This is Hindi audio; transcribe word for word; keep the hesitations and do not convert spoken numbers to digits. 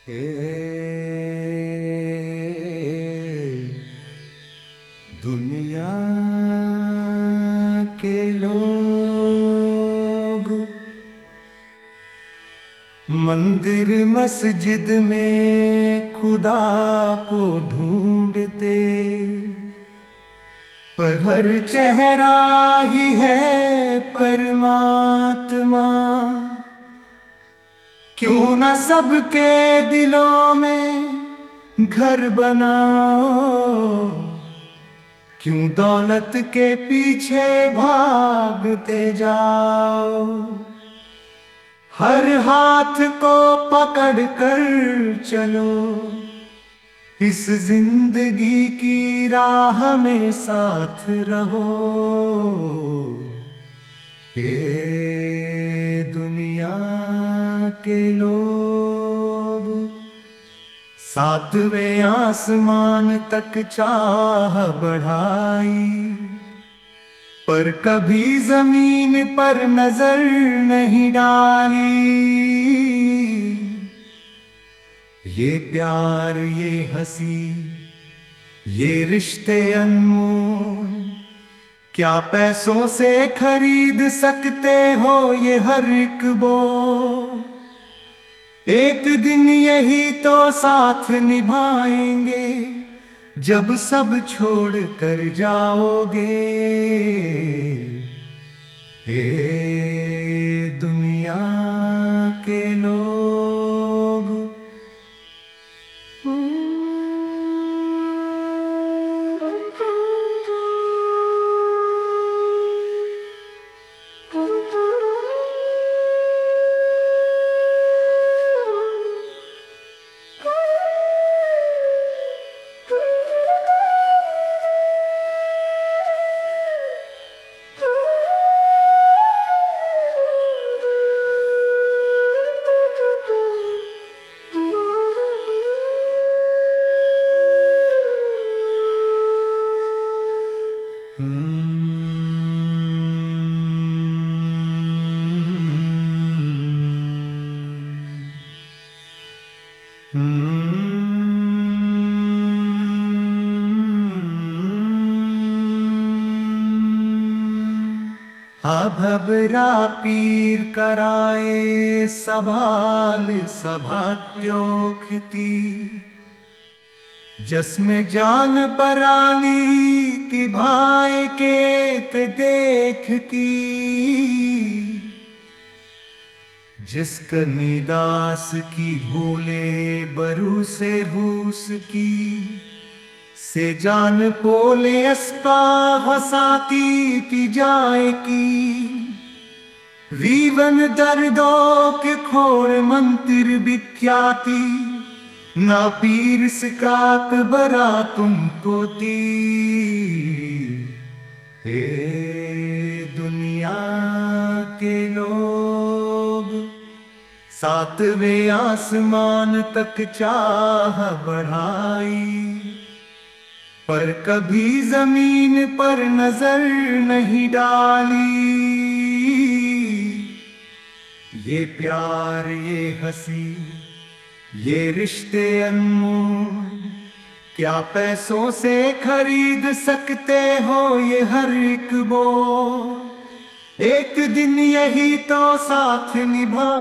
ए दुनिया के लोग मंदिर मस्जिद में खुदा को ढूंढते, पर हर चेहरा ही है परमात्मा। क्यों न सबके दिलों में घर बनाओ, क्यों दौलत के पीछे भागते जाओ। हर हाथ को पकड़ कर चलो, इस जिंदगी की राह में साथ रहो। ये दुनिया के लोग सातवें आसमान तक चाह बढ़ाई, पर कभी जमीन पर नजर नहीं डाली। ये प्यार, ये हंसी, ये रिश्ते अनमोल, क्या पैसों से खरीद सकते हो ये हर एक बोल। एक दिन यही तो साथ निभाएंगे, जब सब छोड़ कर जाओगे। हे दुनिया के लोग, अभबरा पीर कराए सवाल सभात्योक्ति, जसमें जान परानी की भाई के ते देखती। जिसका निदास की भूले बरू से रूस की, से जान पोले अस्पा हसाती पी जाए की। वीवन दर्दों के खोड़ मंत्र विख्याति, ना पीर सिकात बरा तुमको ती। हे दुनिया के लोग सातवें आसमान तक चाह बढ़ाई, पर कभी जमीन पर नजर नहीं डाली। ये प्यार, ये हंसी, ये रिश्ते अनमोल, क्या पैसों से खरीद सकते हो ये हर एक बोल। एक दिन यही तो साथ निभा